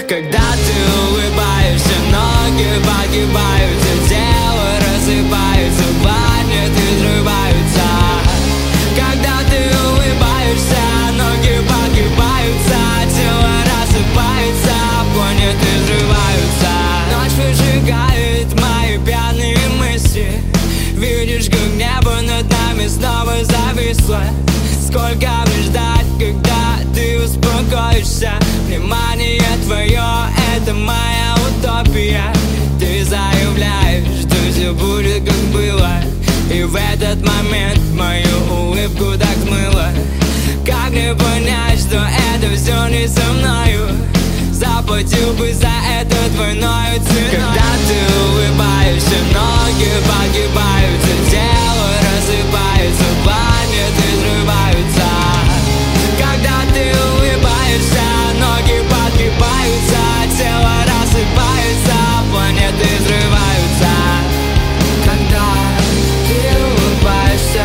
Когда ты улыбаешься, ноги погибаются, тело рассыпается, планеты взрываются. Когда ты улыбаешься, ноги погибаются, тело рассыпается, планеты взрываются. Ночь выжигает мои пьяные мысли. Видишь, как небо над нами снова зависло. Сколько мне ждать, когда ты успокоишься? Внимание твое — это моя утопия. Ты заявляешь, что все будет как было, и в этот момент мою улыбку так смыло. Как мне понять, что это все не со мною? Заплатил бы за это двойной ценой. Когда ты улыбаешься, ноги погибаются, тело рассыпается, планеты взрываются. Когда ты улыбаешься, ноги погибаются, тело рассыпается, планеты взрываются. Когда ты улыбаешься,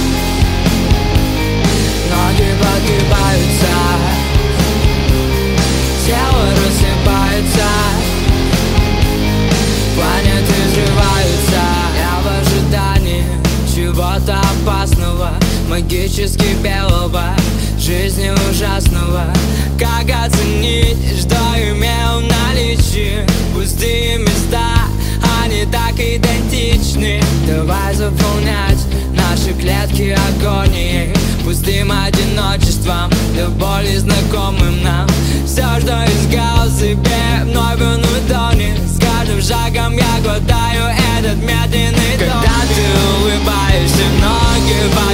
ноги погибаются, тело рассыпается, планеты взрываются. Я в ожидании чего-то опасного, магически белого, жизни ужасного. Как оценить, что имел в наличии? Пустые места, они так идентичны. Давай заполнять наши клетки агонией, пустым одиночеством, до боли знакомым нам. Все, что искал себе, вновь он утонет. С каждым шагом я глотаю этот медленный тон. Когда ты улыбаешься, ноги